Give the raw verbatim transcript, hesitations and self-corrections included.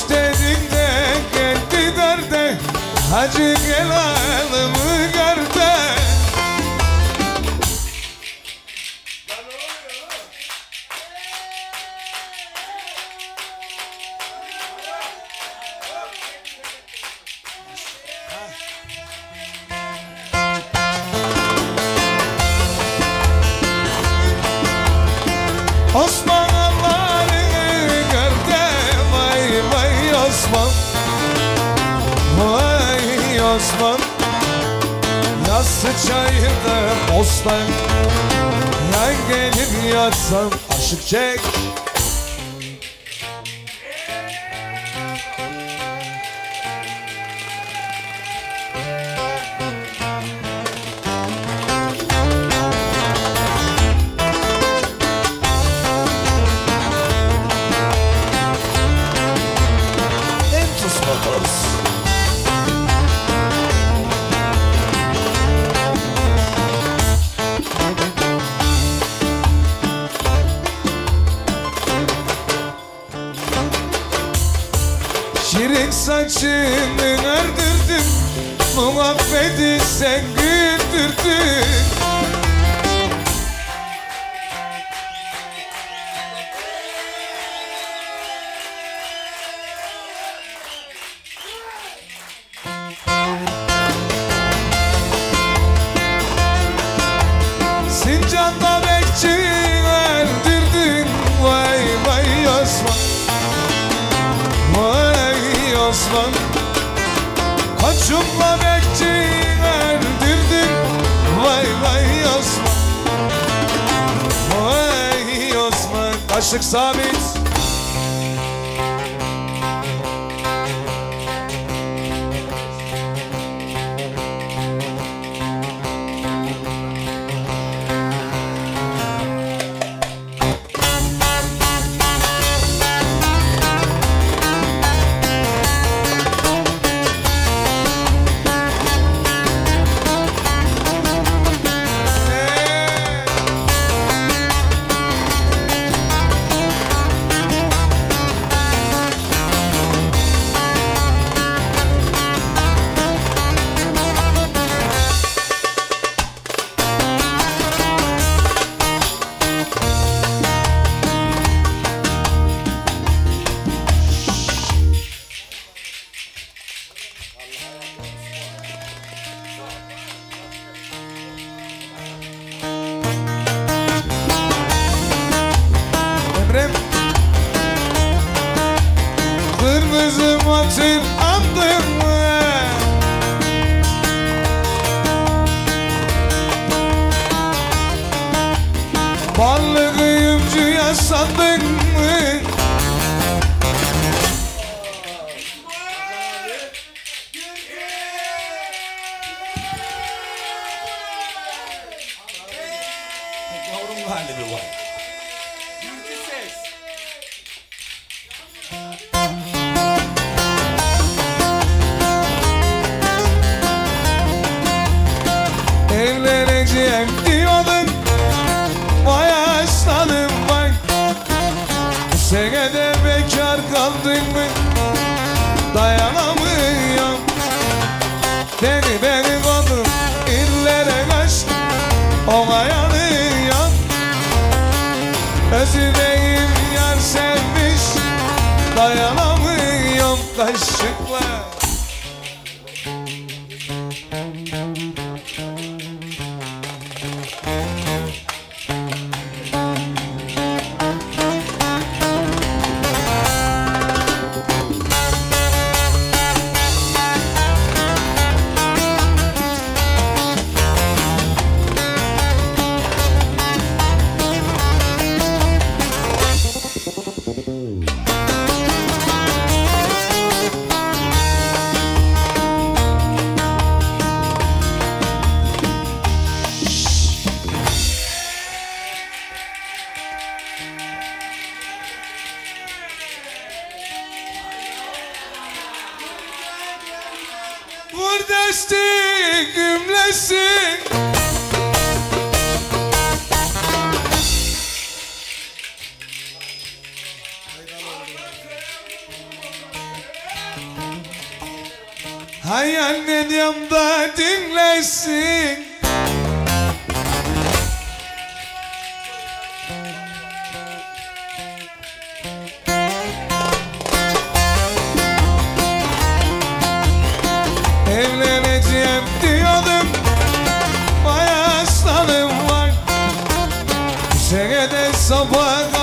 dedik de geldi derde, hacı gel alımı garde. Osman Allah'ını garde, vay vay Osman, vay Osman. Yassı çayırda bostan, yan gelip yatsam aşık çek. Şirin saçını ördürdün, muhabbeti sen güldürdün. Sincan'da bekçi öldürdün, vay vay Osman, vay Osman. Koçumla bekçi öldürdün, vay vay Osman, vay Osman. Kaşık sabit. Kırmızı matır andın mı? Ballı kıyımcıya sandın mı? Yavrum galibi var. Evleneceğim diyordun, vay aslanım vay. Bu sene de bekar kaldın mı? Dayanamıyorum. Beni beni koydun illere kaçtım, ona yanıyorum. Özüdeyim yar sevmiş, dayanamıyorum kaşıkla. Kardeşlik gümlesin. Hay annen yanımda dinlesin. Evleneceğim diyordum, bayağı aslanım var. Senede sabah